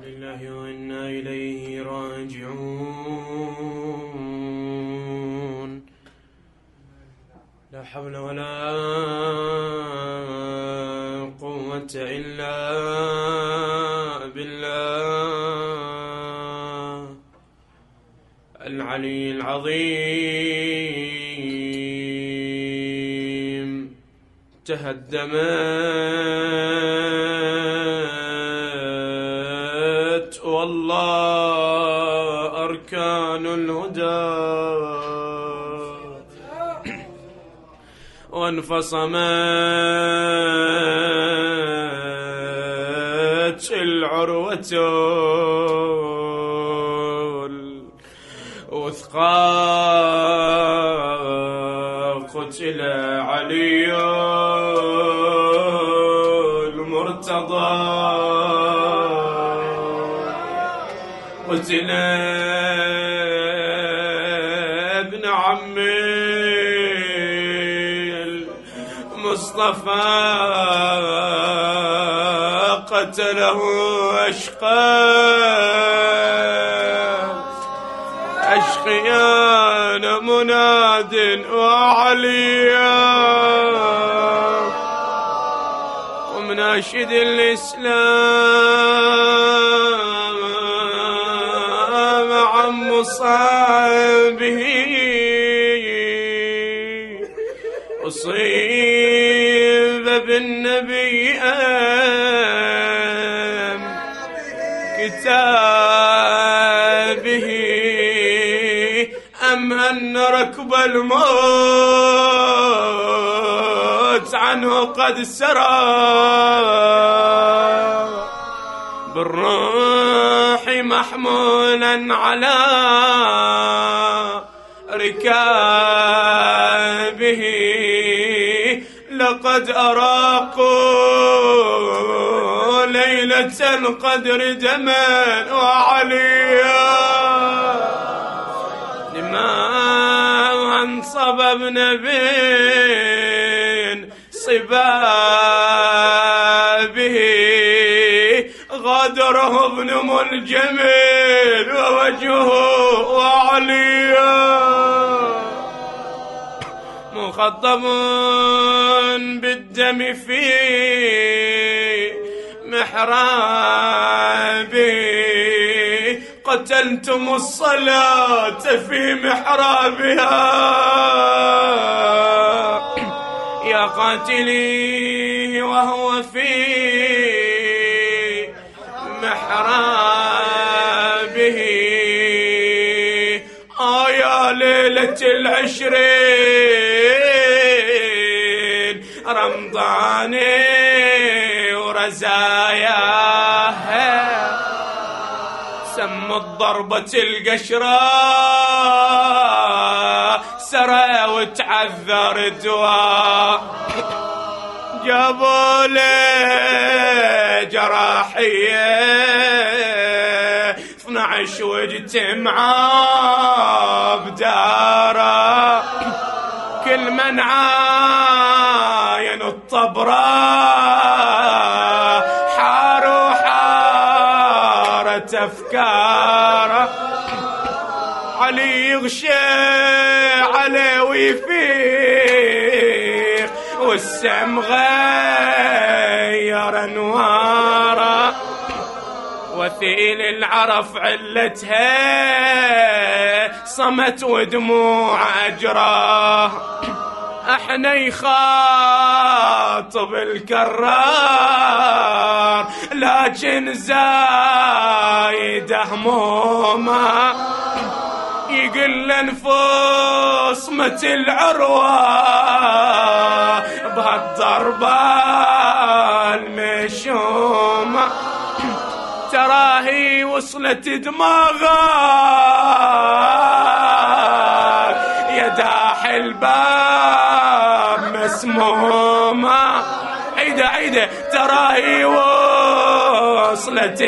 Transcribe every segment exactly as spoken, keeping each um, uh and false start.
لله وإنا إليه راجعون. لا حول ولا قوة إلا بالله العلي العظيم. تهدمت والله أركان الهدى، وانفصمت العروة الوثقى. قتل علي المرتضى، قتل ابن عمي المصطفى، قتله أشقى أشقيان مناد وعليا، ومناشد الإسلام عن مصابه. أصيب بالنبي أم كتابه، أم أن ركب الموت عنه قد سرى. بالروح محمولا على ركابه، لقد أراقوا ليلة القدر دما وعليا. لما صببنا بين صبابه، غادره ابن ملجمل ووجهه وعليا. مخضب بالدم في محرابه، قتلتم الصلاة في محرابها. يا قاتلي وهو في محرابه، آه يا ليلة العشرين رمضاني ورزاياه، سم الضربة القشرة سرى وتعذر دواء. جابوا لي جراحية اثنعش واجتمعوا بداره، كل من عاين الطبرة حاروا حارت أفكاره. علي يغشى عليه ويفيق، والسم غير أنواره. وثيل العرف علتها صمت ودموع أجراه، احنا يخاطب الكرار لكن زايد همومه. يقل انفس مت العروة بهالضربة المشومة، تراهي وصلت دماغك يا داح الباب مسمومة. عيدة عيدة تراهي وصلت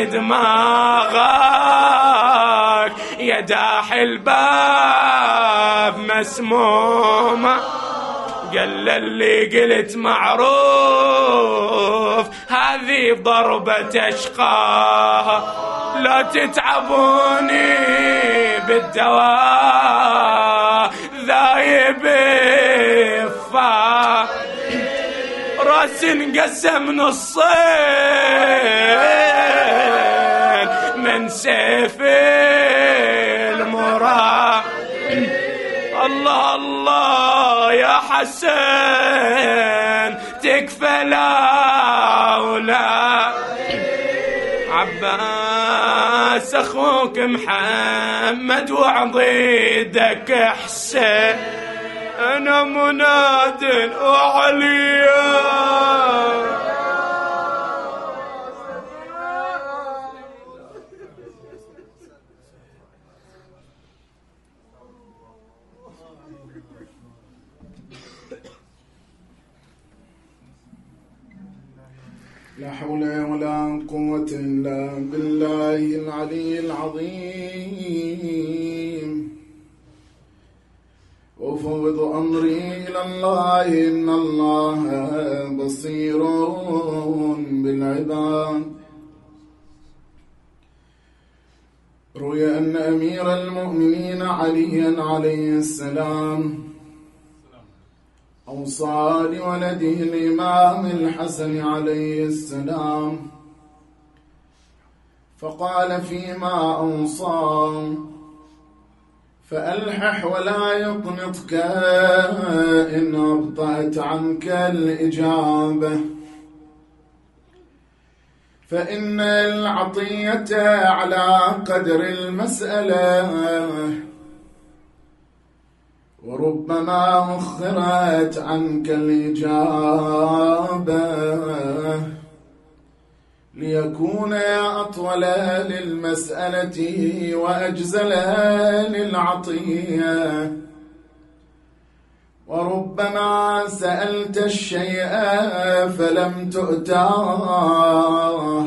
دماغك يا داح الباب مسمومة. قال اللي قلت معروف هذه ضربة أشقاها، لا تتعبوني بالدواء ذايب الفا راس انقسم نصين من سيف المراد. الله الله يا حسن تكفى لا ولا عباس اخوك محمد وعضيدك حسين انا مناد وعليا. لا حول ولا قوة إلا بالله العلي العظيم. وأفوض أمري إلى الله إن الله بصير بالعباد. روي أن أمير المؤمنين عليا عليه السلام أوصى لولده الإمام الحسن عليه السلام فقال فيما أوصى فألحح ولا يقنطك إن أبطأت عنك الإجابة فإن العطية على قدر المسألة وربما أخرت عنك الإجابة ليكون أطول للمسألة وأجزل للعطية وربما سألت الشيء فلم تؤتاه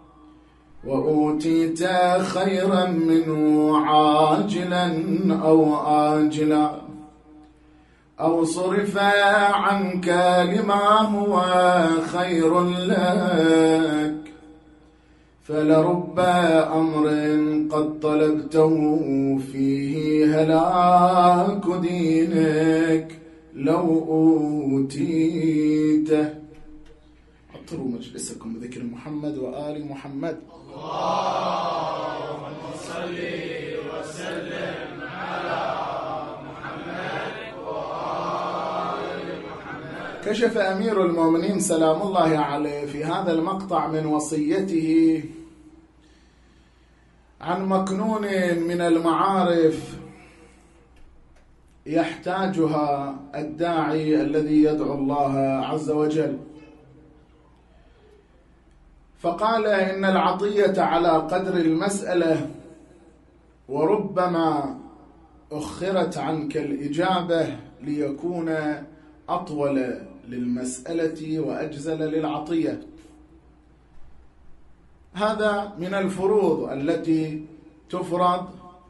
وأوتيت خيرا منه عاجلا أو آجلا أو صرف عنك لما هو خير لك فلرب أمر قد طلبته فيه هلاك دينك لو أوتيته. عطروا مجلسكم بذكر محمد وآل محمد. اللهم صل وسلم على محمد وآل محمد. كشف أمير المؤمنين سلام الله عليه في هذا المقطع من وصيته عن مكنون من المعارف يحتاجها الداعي الذي يدعو الله عز وجل، فقال إن العطية على قدر المسألة وربما أخرت عنك الإجابة ليكون أطول للمسألة وأجزل للعطية. هذا من الفروض التي تفرض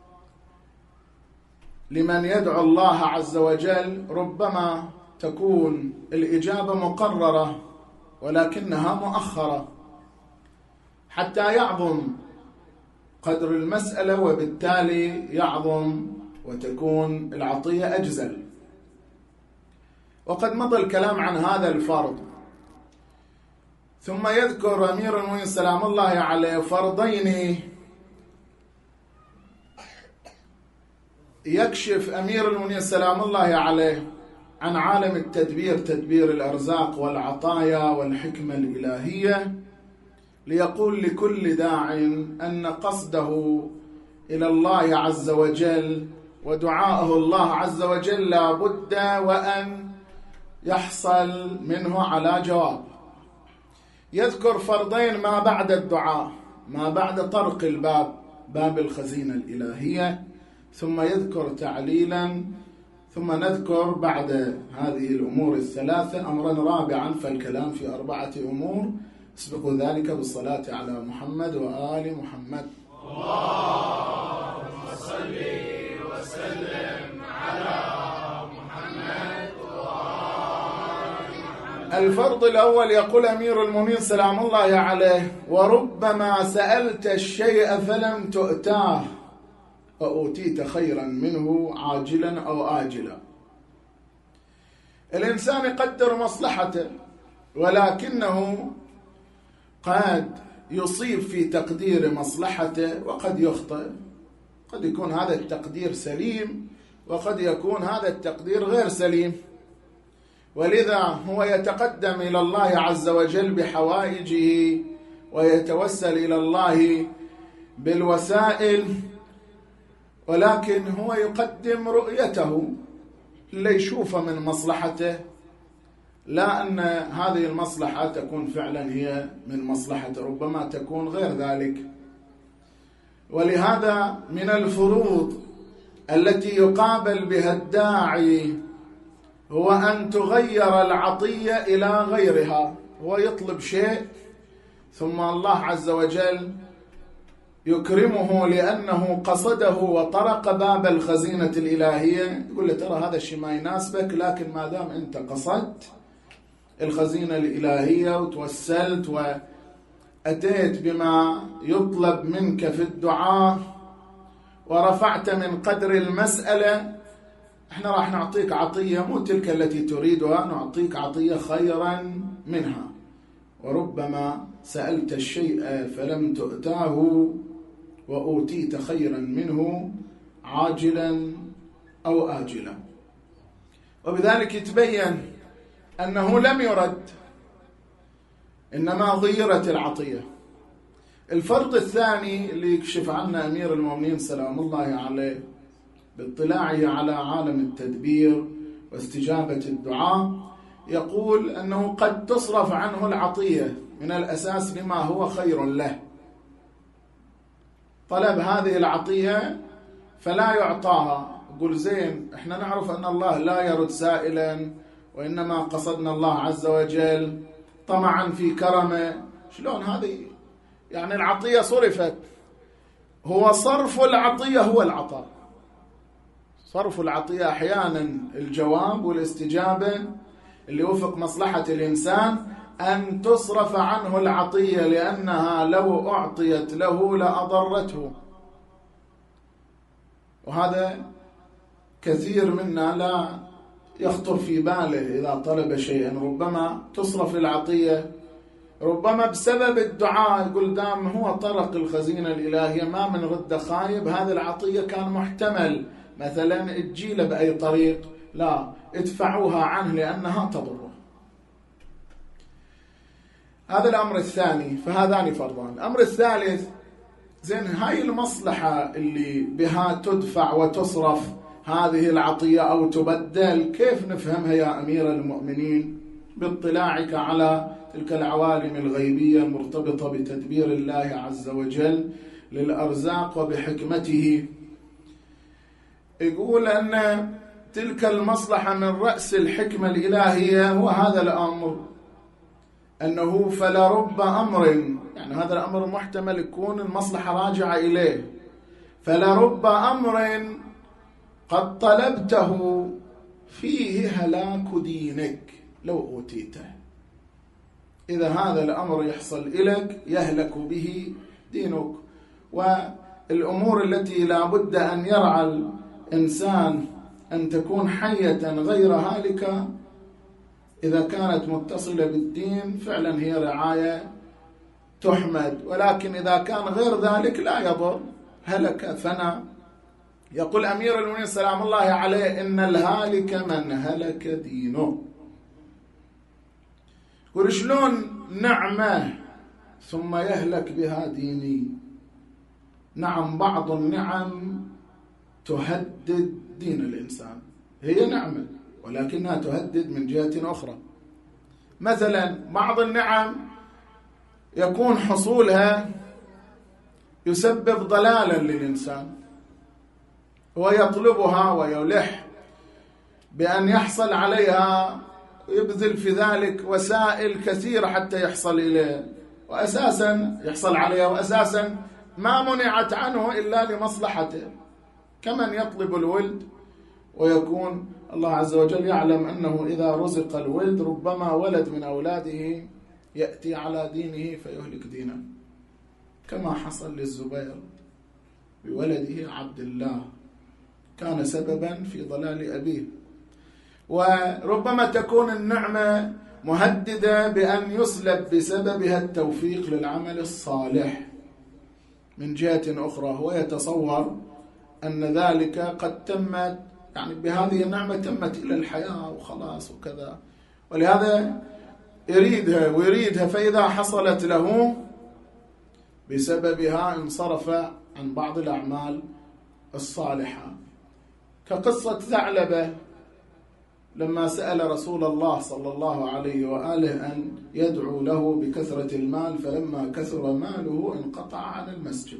لمن يدعو الله عز وجل، ربما تكون الإجابة مقررة ولكنها مؤخرة حتى يعظم قدر المسألة وبالتالي يعظم وتكون العطية أجزل. وقد مضى الكلام عن هذا الفرض، ثم يذكر أمير المؤمنين سلام الله عليه فرضين يكشف أمير المؤمنين سلام الله عليه عن عالم التدبير، تدبير الأرزاق والعطايا والحكمة الإلهية، ليقول لكل داع أن قصده إلى الله عز وجل ودعاءه الله عز وجل لا بد وأن يحصل منه على جواب. يذكر فرضين ما بعد الدعاء، ما بعد طرق الباب، باب الخزينة الإلهية، ثم يذكر تعليلا، ثم نذكر بعد هذه الأمور الثلاثة أمرا رابعا، فالكلام في أربعة أمور. اسبقوا ذلك بالصلاة على محمد وآل محمد. اللهم صل وسلم على محمد وآل محمد. الفرض الأول يقول أمير المؤمنين سلام الله عليه: وربما سألت الشيء فلم تؤتاه وأوتيت خيرا منه عاجلا أو آجلا. الإنسان يقدر مصلحته، ولكنه قد يصيب في تقدير مصلحته وقد يخطئ. قد يكون هذا التقدير سليم وقد يكون هذا التقدير غير سليم، ولذا هو يتقدم إلى الله عز وجل بحوائجه ويتوسل إلى الله بالوسائل، ولكن هو يقدم رؤيته اللي يشوفه من مصلحته، لا أن هذه المصلحة تكون فعلا هي من مصلحته، ربما تكون غير ذلك. ولهذا من الفروض التي يقابل بها الداعي هو أن تغير العطية إلى غيرها. هو يطلب شيء ثم الله عز وجل يكرمه لأنه قصده وطرق باب الخزينة الإلهية، يقول له ترى هذا الشيء ما يناسبك، لكن ما دام أنت قصدت الخزينة الإلهية وتوسلت وأتيت بما يطلب منك في الدعاء ورفعت من قدر المسألة، احنا راح نعطيك عطية مو تلك التي تريدها، نعطيك عطية خيرا منها. وربما سألت الشيء فلم تؤتاه وأوتيت خيرا منه عاجلا أو آجلا. وبذلك يتبين أنه لم يرد، إنما غيرت العطية. الفرض الثاني اللي يكشف عنه أمير المؤمنين سلام الله عليه باطلاعه على عالم التدبير واستجابة الدعاء، يقول أنه قد تصرف عنه العطية من الأساس لما هو خير له، طلب هذه العطية فلا يعطاها. يقول زين احنا نعرف أن الله لا يرد سائلا، وإنما قصدنا الله عز وجل طمعا في كرمه. شلون هذه؟ يعني العطية صرفت. هو صرف العطية هو العطاء. صرف العطية أحيانا الجواب والاستجابة اللي وفق مصلحة الإنسان أن تصرف عنه العطية، لأنها لو أعطيت له لأضرته. وهذا كثير منا لا يخطر في باله إذا طلب شيئا، ربما تصرف العطية، ربما بسبب الدعاء يقول دام هو طرق الخزينة الإلهية ما من رد خايب، هذه العطية كان محتمل مثلا تجيله بأي طريق، لا ادفعوها عنه لأنها تضره. هذا الأمر الثاني، فهذان فرضان. الأمر الثالث، زين هاي المصلحة اللي بها تدفع وتصرف هذه العطية أو تبدل، كيف نفهمها يا أمير المؤمنين باطلاعك على تلك العوالم الغيبية المرتبطة بتدبير الله عز وجل للأرزاق وبحكمته؟ يقول أن تلك المصلحة من رأس الحكمة الإلهية هو هذا الأمر، أنه فلرب أمر، يعني هذا الأمر محتمل يكون المصلحة راجعة إليه، فلرب أمر قد طلبته فيه هلاك دينك لو أوتيته. إذا هذا الأمر يحصل إليك يهلك به دينك. والأمور التي لا بد أن يرعى الإنسان أن تكون حية غير هالكة، إذا كانت متصلة بالدين فعلا هي رعاية تحمد، ولكن إذا كان غير ذلك لا يضر، هلك فنى. يقول أمير المؤمنين سلام الله عليه: إن الهالك من هلك دينه. يقول شلون نعمة ثم يهلك بها ديني؟ نعم، بعض النعم تهدد دين الإنسان، هي نعمة ولكنها تهدد من جهة أخرى. مثلا بعض النعم يكون حصولها يسبب ضلالا للإنسان، ويطلبها ويلح بأن يحصل عليها، يبذل في ذلك وسائل كثيرة حتى يحصل إليه، وأساسا يحصل عليها، وأساسا ما منعت عنه إلا لمصلحته. كمن يطلب الولد ويكون الله عز وجل يعلم أنه إذا رزق الولد ربما ولد من أولاده يأتي على دينه فيهلك دينه، كما حصل للزبير بولده عبد الله، كان سببا في ضلال أبيه. وربما تكون النعمة مهددة بأن يسلب بسببها التوفيق للعمل الصالح من جهة أخرى، هو يتصور أن ذلك قد تمت، يعني بهذه النعمة تمت إلى الحياة وخلاص وكذا، ولهذا يريدها ويريدها، فإذا حصلت له بسببها انصرف عن بعض الأعمال الصالحة، كقصة ثعلبة لما سأل رسول الله صلى الله عليه وآله أن يدعو له بكثرة المال، فلما كثر ماله انقطع عن المسجد.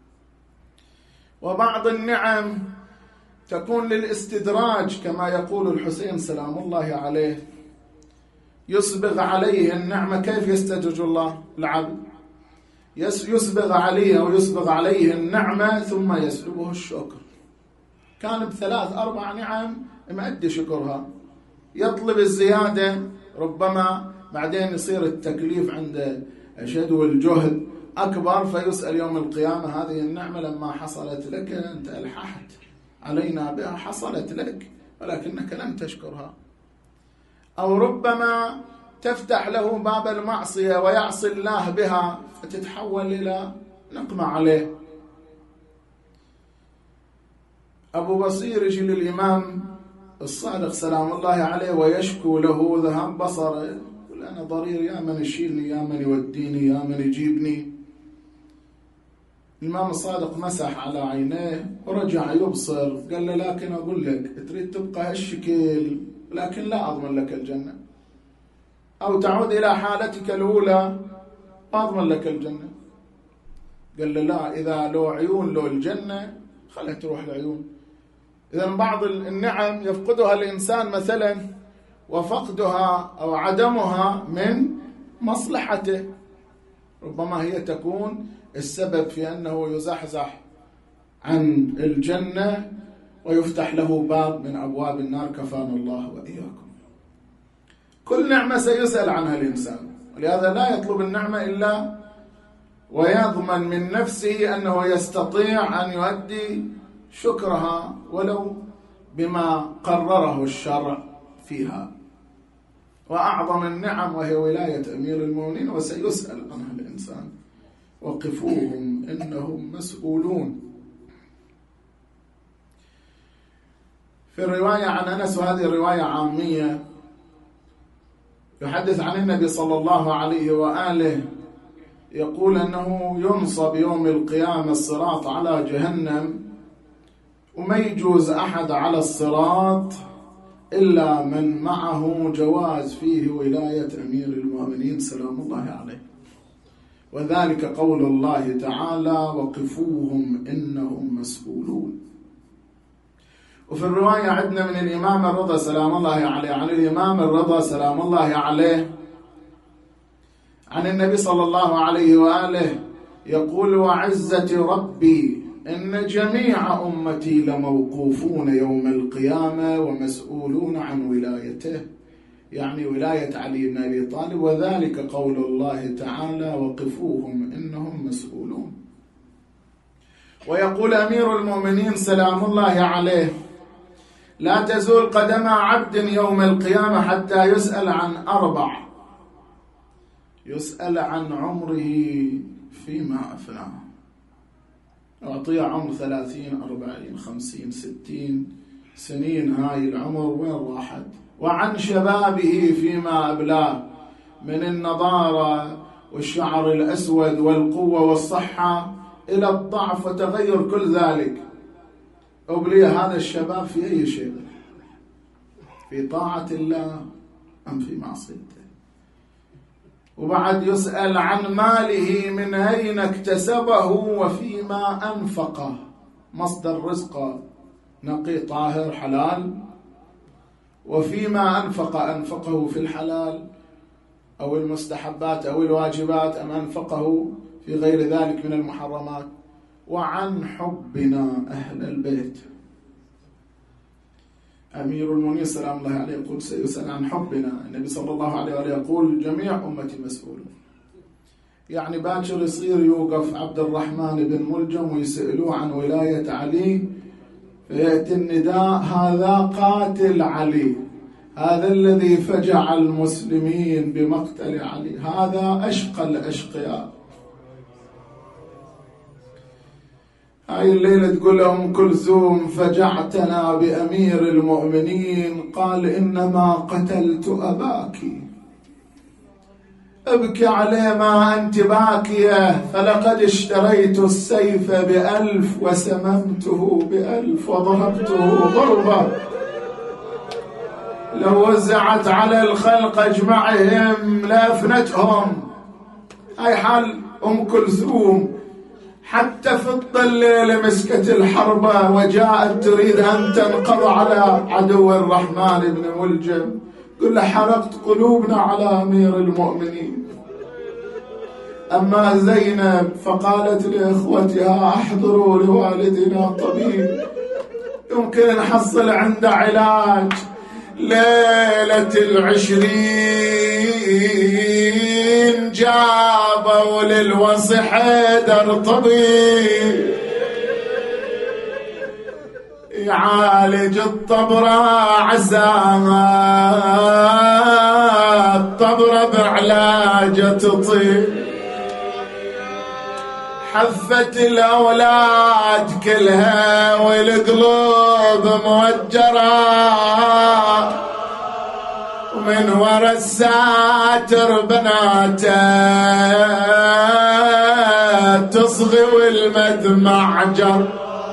وبعض النعم تكون للاستدراج، كما يقول الحسين سلام الله عليه، يسبغ عليه النعمة. كيف يستدرج الله العبد؟ يسبغ عليه أو يسبغ عليه النعمة ثم يسلبه الشكر. كان بثلاث أربع نعم ما أدي شكرها، يطلب الزيادة، ربما بعدين يصير التكليف عند أشد والجهد أكبر، فيسأل يوم القيامة هذه النعمة لما حصلت لك أنت ألححت علينا بها، حصلت لك ولكنك لم تشكرها. أو ربما تفتح له باب المعصية ويعصي الله بها فتتحول إلى نقمة عليه. أبو بصير يجي للإمام الصادق سلام الله عليه ويشكو له ذهاب بصره، يقول أنا ضرير، يا من يشيلني، يا من يوديني، يا من يجيبني. الإمام الصادق مسح على عينيه ورجع يبصر، قال له لكن أقول لك تريد تبقى هالشكل لكن لا أضمن لك الجنة، أو تعود إلى حالتك الأولى أضمن لك الجنة. قال له لا، إذا لو عيون لو الجنة خلها تروح العيون. إذا بعض النعم يفقدها الإنسان مثلا، وفقدها أو عدمها من مصلحته، ربما هي تكون السبب في أنه يزحزح عن الجنة ويفتح له باب من أبواب النار، كفانا الله وإياكم. كل نعمة سيسأل عنها الإنسان، ولهذا لا يطلب النعمة إلا ويضمن من نفسه أنه يستطيع أن يؤدي شكرها ولو بما قرره الشرع فيها. وأعظم النعم وهي ولاية أمير المؤمنين، وسيسأل عنها الإنسان، وقفوهم إنهم مسؤولون. في الرواية عن أنس، وهذه الرواية عامية، يحدث عن النبي صلى الله عليه وآله يقول أنه ينصب يوم القيامة الصراط على جهنم، وما يجوز أحد على الصراط إلا من معه جواز فيه ولاية أمير المؤمنين سلام الله عليه، وذلك قول الله تعالى وقفوهم إنهم مسؤولون. وفي الرواية عندنا من الإمام الرضا سلام الله عليه، عن الإمام الرضا سلام الله عليه عن النبي صلى الله عليه وآله يقول وعزة ربي إن جميع أمتي لموقوفون يوم القيامة ومسؤولون عن ولايته، يعني ولاية علي بن أبي طالب، وذلك قول الله تعالى وقفوهم إنهم مسؤولون. ويقول أمير المؤمنين سلام الله عليه لا تزول قدم عبد يوم القيامة حتى يسأل عن أربع، يسأل عن عمره فيما أفناه، أعطيه عمر ثلاثين أربعين خمسين ستين سنين، هاي العمر وين راحت؟ وعن شبابه فيما أبلاه من النضارة والشعر الأسود والقوة والصحة إلى الضعف وتغير كل ذلك. أبلي هذا الشباب في أي شيء؟ في طاعة الله أم في معصيته؟ وبعد يسأل عن ماله من أين اكتسبه وفيما أنفقه، مصدر رزقه نقي طاهر حلال، وفيما أنفق أنفقه في الحلال أو المستحبات أو الواجبات أم أنفقه في غير ذلك من المحرمات. وعن حبنا أهل البيت، أمير المؤمنين سلام الله عليه يقول سيسأل عن حبنا. النبي صلى الله عليه وآله يقول جميع أمتي مسؤولون. يعني باكر يصير يوقف عبد الرحمن بن ملجم ويسألوه عن ولاية علي، فيأتي النداء هذا قاتل علي، هذا الذي فجع المسلمين بمقتل علي، هذا أشقى الأشقياء. هاي الليلة تقول لهم كلثوم فجعتنا بأمير المؤمنين، قال إنما قتلت أباك، ابكي عليه ما أنت باكية، فلقد اشتريت السيف بألف وسممته بألف وضربته ضربة لو وزعت على الخلق أجمعهم لأفنتهم. هاي حال أم كلثوم. حتى في الليلة مسكت الحربة وجاءت تريد أن تنقض على عدو الرحمن بن ملجم، قل له حرقت قلوبنا على أمير المؤمنين. أما زينب فقالت لإخوتها احضروا لوالدنا طبيب يمكن نحصل عنده علاج. ليلة العشرين جابوا للوصي حيدر طبيب يعالج الطبرة، عساها الطبرة بعلاجة تطيب. حفت الأولاد كلها والقلوب موجرة، ومن ورا الساتر بناته تصغي والمدمع جر،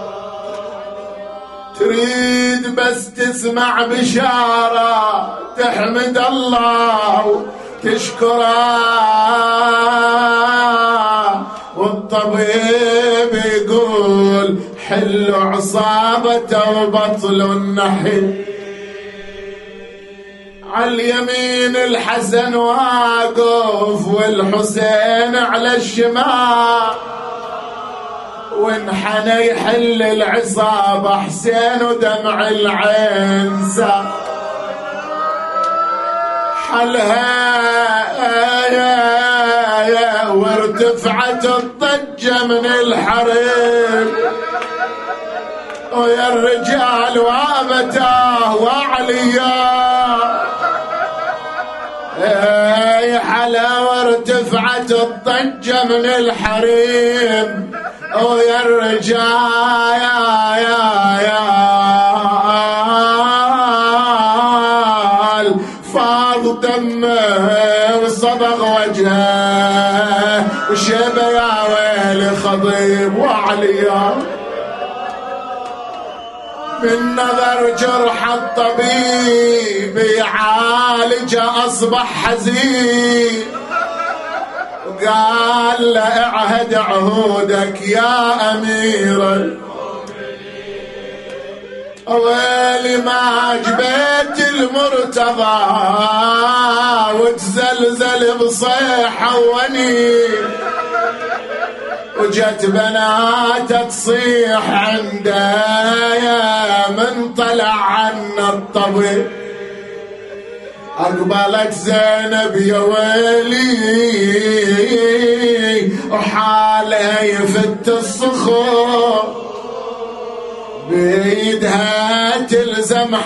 تريد بس تسمع بشارة تحمد الله تشكره. والطبيب يقول حلوا عصابته وبطلوا النحل. عاليمين الحسن واقف والحسين على الشمال، وانحنى يحل العصابة حسين ودمع العين سا حلها وارتفعت الضجة من الحريم، ويا الرجال وابتاه وعليا يا حلا، وارتفعت الضجة من الحريم، ويا الرجال يا يا يا فاض دمه وصبغ وجهه وشبه يا ويلي خضيب وعليا. من نظر جرح الطبيب يعالج أصبح حزين، وقال له اعهد عهودك يا أمير المؤمنين. ويلي ما جبت المرتضى وتزلزل بصيحة ونين، وجت بناته تصيح عنده يا من طلع عنا الطبيب. أقبلت زينب يا ويلي وحالها يفت الصخور، بيدها تلزم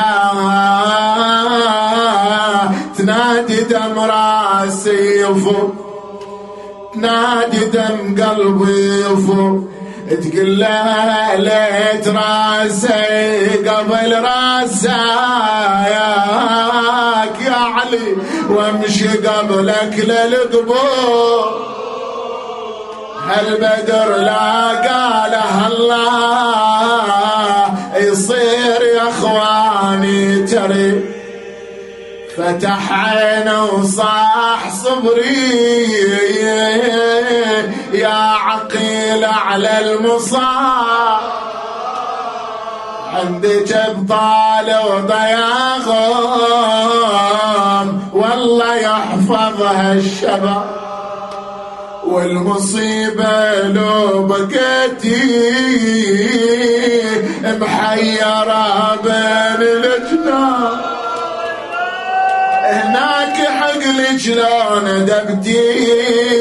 حشاها تنادي دم راسي يفور، تنادي دم قلبي يفور، تقول لها ليت راسي قبل راساك يا علي وامشي قبلك للقبور. هالبدر لا قاله الله يصير يا اخواني تري، فتح عينه وصاح صبري يا عقيل على المصاب، عندك ابطال وضياغم والله يحفظها الشباب. والمصيبة لو بقيتي محيرة بين الجنان، هناك حقل شلون دبدي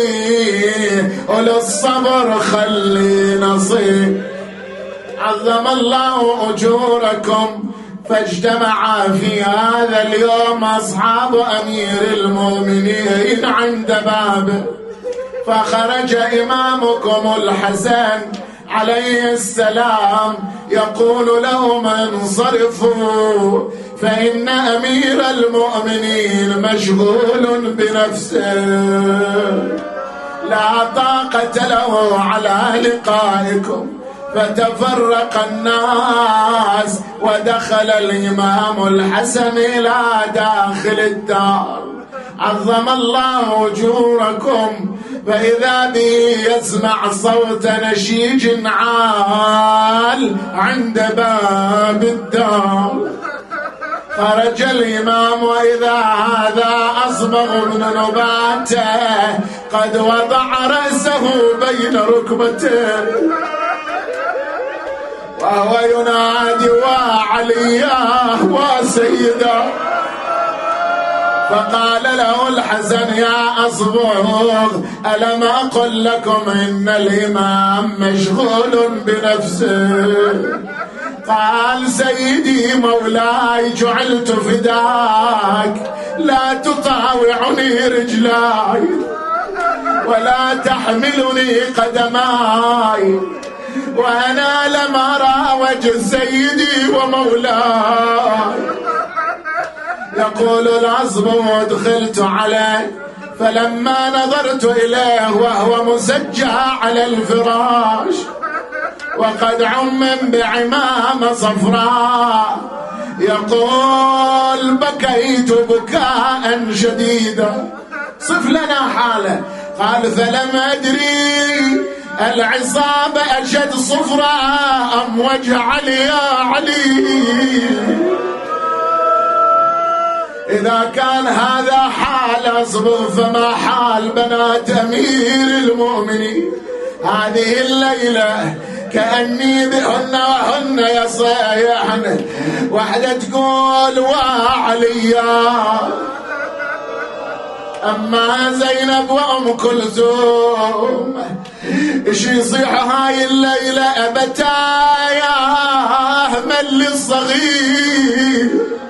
وللصبر خلي نصيب. عظم الله أجوركم. فاجتمع في هذا اليوم أصحاب أمير المؤمنين عند بابه، فخرج إمامكم الحسن عليه السلام يقول لهم انصرفوا فإن أمير المؤمنين مشغول بنفسه لا طاقة له على لقائكم. فتفرق الناس ودخل الإمام الحسن إلى داخل الدار. عظم الله أجوركم. فإذا به يسمع صوت نشيج عال عند باب الدار. خرج الإمام وإذا هذا أصبغ بن نباته قد وضع رأسه بين ركبته وهو ينادي وعلياه وسيدا. فقال له الحسن يا أصبغ ألم أقل لكم إن الإمام مشغول بنفسه؟ قال سيدي مولاي جعلت فداك لا تطاوعني رجلاي ولا تحملني قدماي وأنا لم أرى وجه سيدي ومولاي. يقول الأصبغ دخلت عليه فلما نظرت إليه وهو مسجع على الفراش وقد عمم بعمامة صفراء يقول بكيت بكاء شديدا. صف لنا حاله. قال فلم أدري العصابة أشد صفراء أم وجه علي يا علي. إذا كان هذا حال أصبغ فما حال بنات أمير المؤمنين هذه الليلة؟ كأني بهن وهن يصيحن. وحدة تقول وعليا أما زينب وأم كلثوم إيش يصيح هاي الليلة أبتايا مل الصغير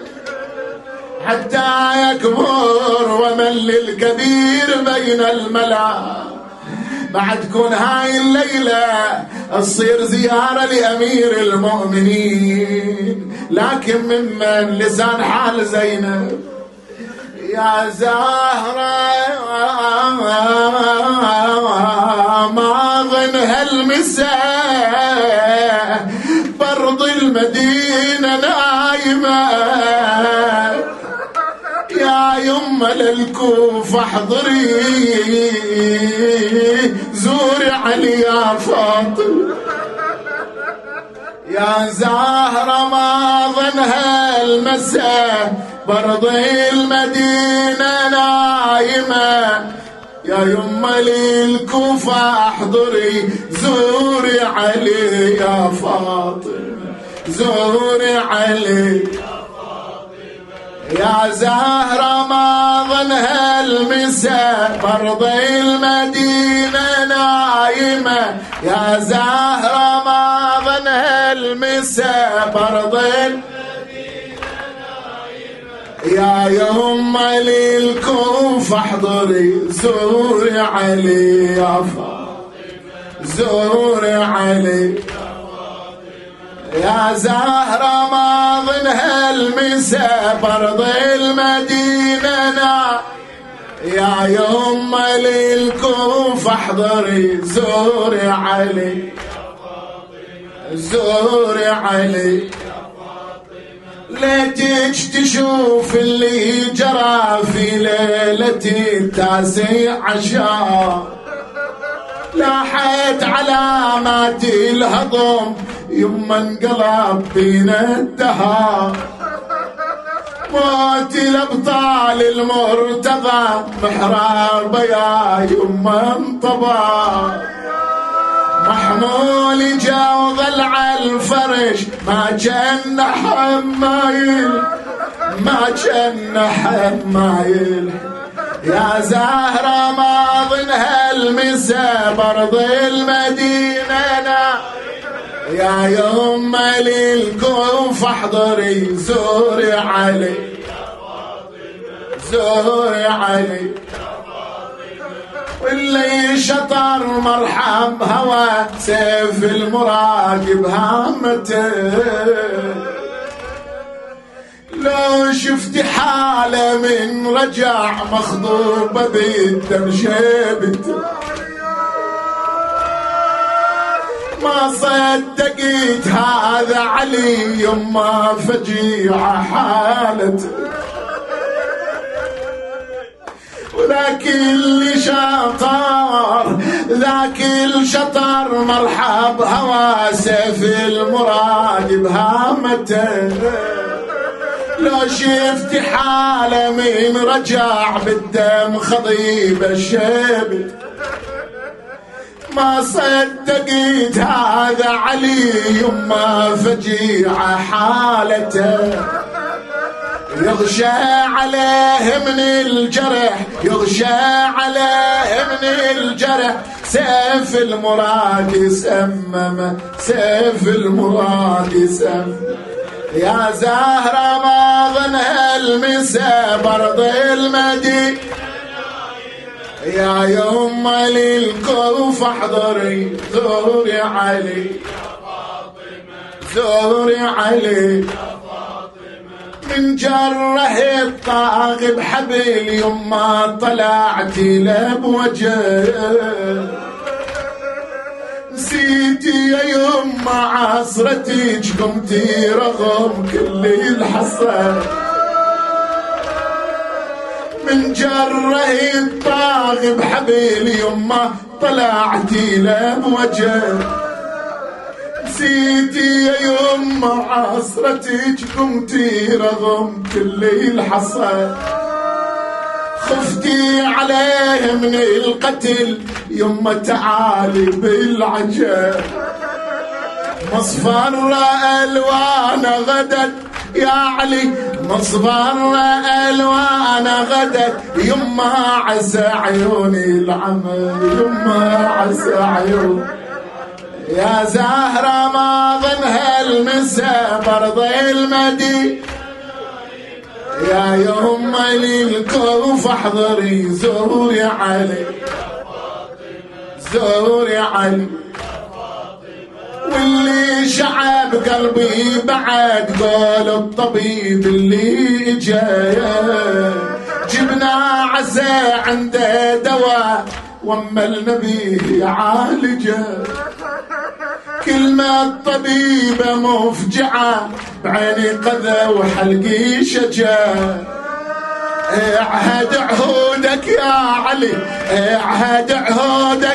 حتى يكبر ومل الكبير بين الملا. بعد تكون هاي الليلة تصير زيارة لأمير المؤمنين لكن ممن لسان حال زينب يا زهرة ما ظن هالمساء برض المدينة نايمة يا يم للكوفة احضري زوري علي يا فاطمة يا زهرة ما ظن هالمساء برض المدينة نايمة يا يما للكوفة احضري زوري علي يا فاطمة زوري علي يا زهرة ما ظن هالمساء برض المدينة نايمة يا زهرة ما ظن هالمساء برض يا يما للكوفة احضري زوري علي يا فاطمة زوري علي يا زهرة ما ظن هالمساء برض المدينة يا يما للكوفة احضري زوري علي زوري علي ليتك تشوف اللي جرى في ليلتي التاسع عشر لاحت علامات الهضم يما انقلب بينا الدهر موت الابطال المرتضى محراب يا يما انطبع محمول جا وظل عالفرش ما جن حمايل ما جن حمايل يا زهرة ما ظنها المسا برض المدينة يا يوم للكوف احضري زوري علي زوري علي واللي شطر مرحب هوى سيف المراد بهامته لو شفت حالة من رجع مخضوبة بالدم شيبته ما صدقت هذا علي يما فجيعة حالته وذاك اللي شطر ذاك الشطر مرحب هوى سيف المراد بهامته لو شفت حالة من رجع بالدم خضيب الشبت ما صدقت هذا علي يما فجيعة حالته يغشى عليه من الجرح يغشى عليه من الجرح سيف المراد يسمم سيف المراد يسمم يا زهرة ما ظنها المسا برض المدي يا يوم للكوف احضري زوري علي زوري علي من جره الطاغب حبل يما طلعتي له بوجه نسيتي يا يما عصرتك قمتي رغم كل الحصى من جره الطاغب حبل يما طلعتي له بوجه نسيتي يا يما عصرتك قمتي رغم كل الحصى خفتي عليه من القتل يما تعالي بالعجل مصفر الوان غدت يا علي مصفر الوان غدت يما عسى عيوني العمى يما عسى عيوني يا زهرة ما ظنها المسا برض المدي يا يوم للكوف احضري زوري علي زوري علي واللي شعب قلبي بعد قول الطبيب اللي جاي جبنا عسى عنده دواء واما النبي يعالجه كلمة طبيبة مفجعة بعيني قذى وحلقي شجاع اعهد عهودك يا علي اعهد عهودك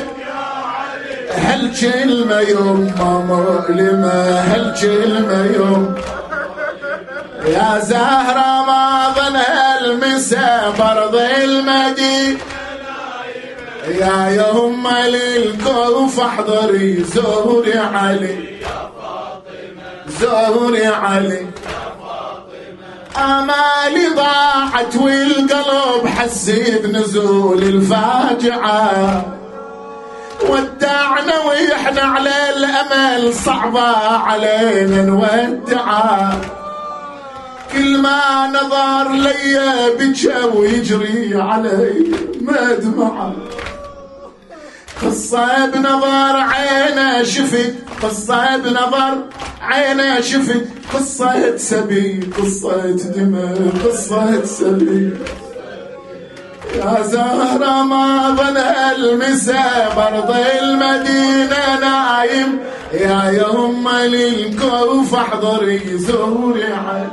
هالكلمة يوم مؤلمة هالكلمة يوم يا زهرة ما ظنها المسا برض المدي يا يوم للكوف احضري زوري علي زوري علي امالي ضاعت والقلب حسي بنزول الفاجعه ودعنا ويحنا على الامل صعبه علينا نودعه كل ما نظر لي بجا ويجري علي مدمعه قصة بنظر عينه شفت قصة بنظر عينه شفت قصة سبي قصة دماء قصة سبي يا زهرة ما ظنها المسا برض المدينة نايم يا يوم للكوف احضري زوري علي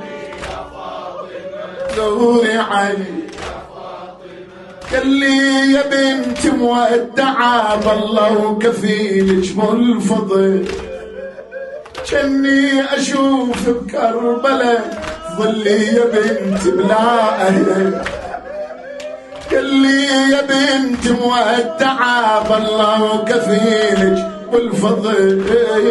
زوري علي قال لي يا بنت مودعة بالله وكفيلك بالفضل كني اشوف بكربلاء ظلي يا بنت بلا اهل قال لي يا بنت مودعة بالله وكفيلك ابو الفضل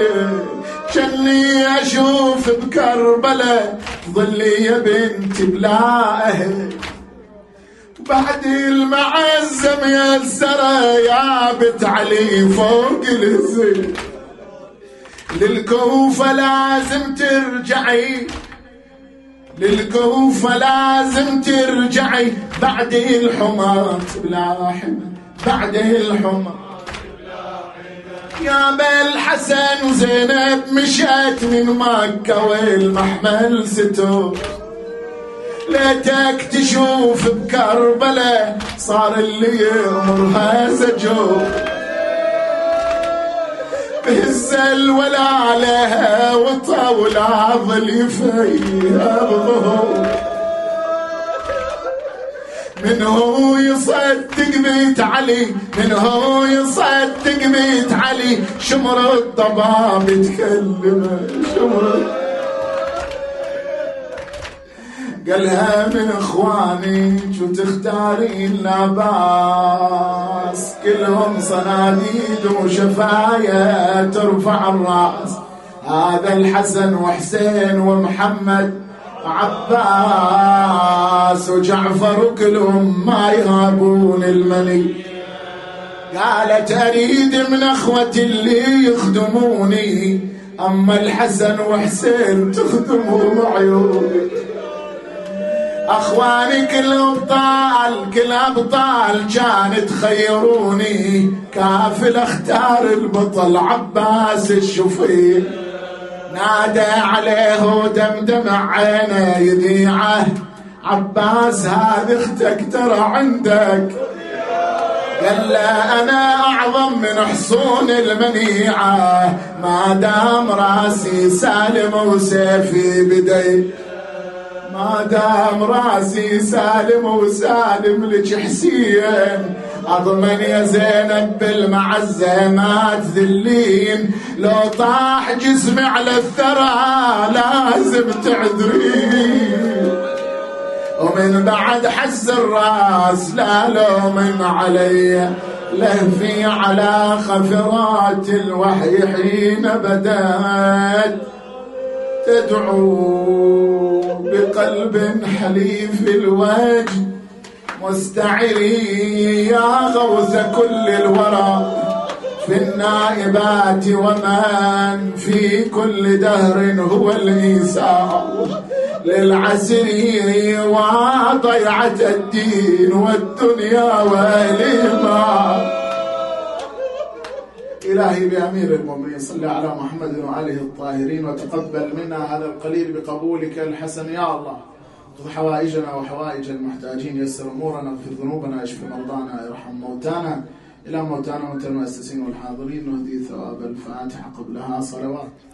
جني اشوف بكربلة ظلي يا بنتي بلا اهل بعد المعزم يا السرى يا بنت علي فوق الزين للكوفة لازم ترجعي للكوفة لازم ترجعي بعد الحماة بلا حمى بعد الحمى يا بالحسن زينب مشت من مكة والمحمل ستور ليتك تشوف بكربلة صار اللي يأمرها زجور بهزل ولا لها وطاول عضل فيها بظهور من هو يصدق بيت علي من هو يصدق بيت علي شمر الضباب تكلمه شمر قالها من اخواني شو تختارين لاباس كلهم صناديد وشفايا ترفع الراس هذا الحسن وحسين ومحمد عباس وجعفر كلهم ما يهابون المني قالت اريد من اخوتي اللي يخدموني اما الحسن وحسين تخدموا عيوني اخواني كل ابطال كل ابطال كانت تخيروني كافل اختار البطل عباس الشفيع نادى عليه ودمدم عينه يذيعه عباس هذه اختك ترى عندك قال له انا اعظم من حصون المنيعه ما دام راسي سالم وسيفي بدي ما دام راسي سالم وسالم لك حسين اضمن يا زينب بالمعزه ما تذلين لو طاح جسمي على الثرى لازم تعذرين ومن بعد حس الراس لا لوم علي لهفي على خفرات الوحي حين بدات تدعو بقلب حليف الوجه مستعري يا غوث كل الورى في النائبات ومن في كل دهر هو الإيساء للعسير وضيعة الدين والدنيا والإيمان. إلهي بأمير المؤمنين صل على محمد وآله الطاهرين وتقبل منا هذا القليل بقبولك الحسن يا الله. اقض حوائجنا وحوائج المحتاجين يسر أمورنا اغفر ذنوبنا اشف مرضانا ارحم موتانا. إلى موتانا وموتى المؤسسين والحاضرين نهدي ثواب الفاتحة قبلها صلوات.